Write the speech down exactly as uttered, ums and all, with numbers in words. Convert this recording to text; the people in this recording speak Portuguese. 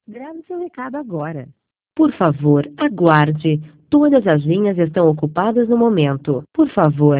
Grave seu recado agora. Por favor, aguarde. Todas as linhas estão ocupadas no momento. Por favor,